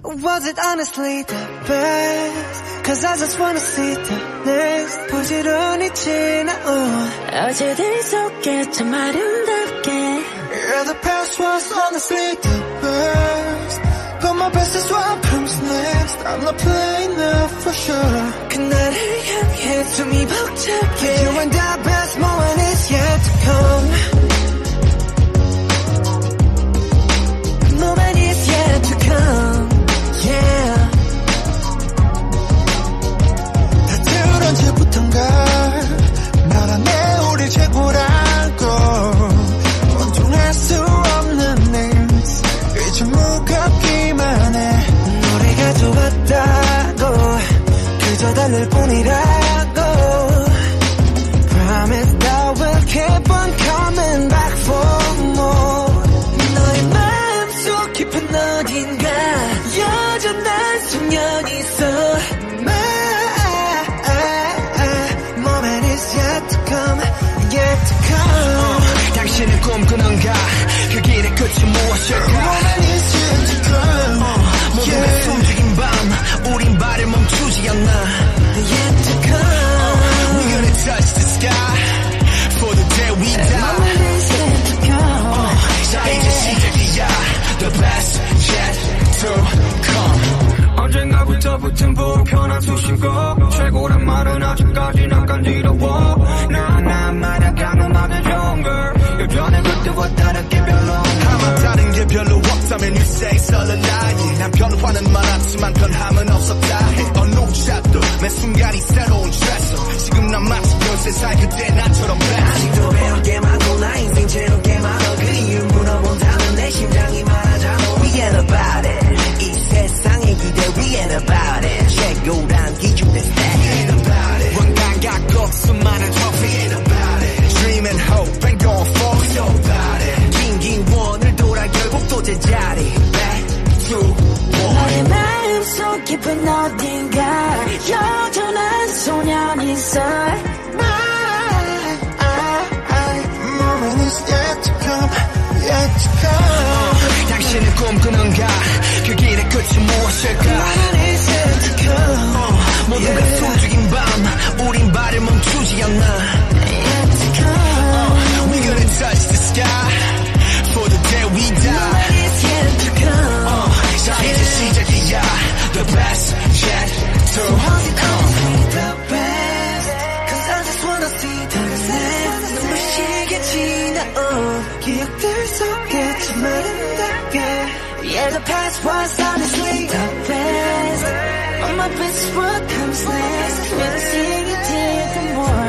Was it honestly the best? Cause I just wanna see the next. 부지런히 지나온 어제들 속에 참 아름답게. Yeah, the past was honestly the best. But my best is what comes next. I'm not playing now for sure. 그날을 향해 숨이 벅차게. You and the best moment is yet to come. Moment is yet to come. Yeah. 다들 언제부턴가 말하네 우리 최고라고. 원통할 수 없는 names 이제 무겁기만 해. 노래가 좋았다고 그저 달랠 뿐이라고. Promise that we'll keep on coming back for more. 너의 마음속 깊은 어딘가 여전한 소년이 있어. Moment is yet to come, yet to come. 당신은 꿈꾸는가 그 길의 끝이 무엇일까. Moment is yet to come. 모두가 숨죽인 밤 우린 발을 멈추지 않나. Yet to come. We're gonna touch the sky for the day we die. Moment is yet to come. 자 이제 시작이야. The best yet to come. 언젠가부터 붙은 불편한 수식어. 최고란 말은 아직까지는 간지러워. 난 말아가는 음악의 좋은 걸. 여전히 그때와 다르게 별로 아마 다른 게 별로 없다면 you say 설레나이. 난 변화는 많았지만 변함은 없었다 해. 어느 샷도 매 순간이 새로운 트레서. 지금 난 마치 별세살 그때 나처럼 blessed. 아직도 배울 게 많고 나 인생 채울 게 많아. 그 이유 물어본다면 내 심장이 말하잖아. We ain't about it. 이 세상의 기대 we ain't about it. 최고란 기준의 stat. We ain't about it. 원감각 수많은 trophy. We ain't about it. Dream and hope and go for it. So about it. 긴 원을 돌아 결국 또 제자리. Back to one. 너의 마음속 깊은 어딘가 여전한 소년이 있어. Moment is yet to come, yet to come. 당신은 꿈꾸는가 그 길의 끝이 무엇일까. Moment is yet to come. 모두가 숨죽인 밤 우린 발을 멈추지 않나. Yet to come. We're gonna touch the sky for the day we die. Moment is yet to come. 자 이제 시작이야. The best yet to Was it come. honestly the best? Cause I just wanna see the next. 눈부시게 지나온 기억들 속에 참 아름답게. Yeah, the past was honestly the best. But my best is what comes next. We'll sing it till the morning.